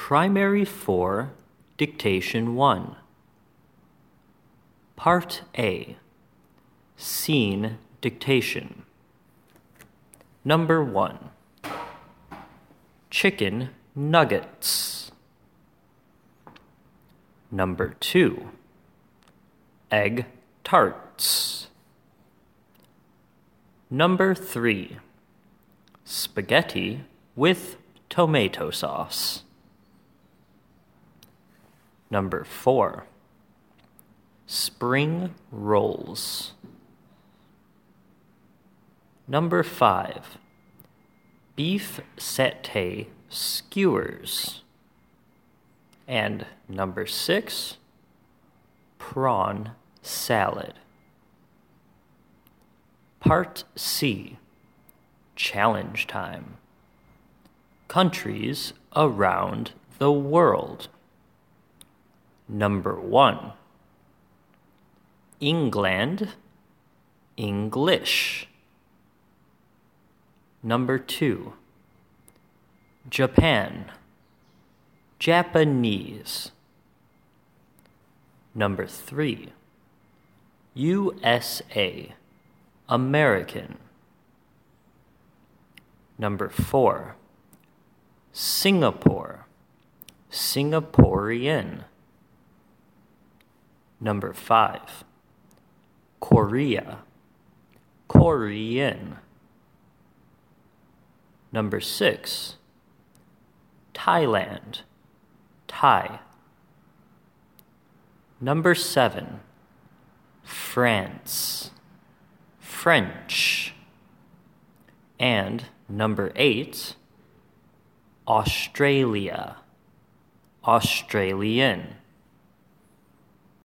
Primary 4, Dictation 1. Part A, Scene Dictation. Number 1. Chicken nuggets. Number 2. Egg tarts. Number 3. Spaghetti with tomato sauce. Number 4. Spring rolls. Number 5. Beef satay skewers. And number 6. Prawn salad. Part C, Challenge Time. Countries around the world. Number 1. England, English. Number 2. Japan, Japanese. Number 3. USA, American. Number 4. Singapore, Singaporean. Number 5. Korea, Korean. Number 6. Thailand, Thai. Number 7. France, French. And number 8. Australia, Australian.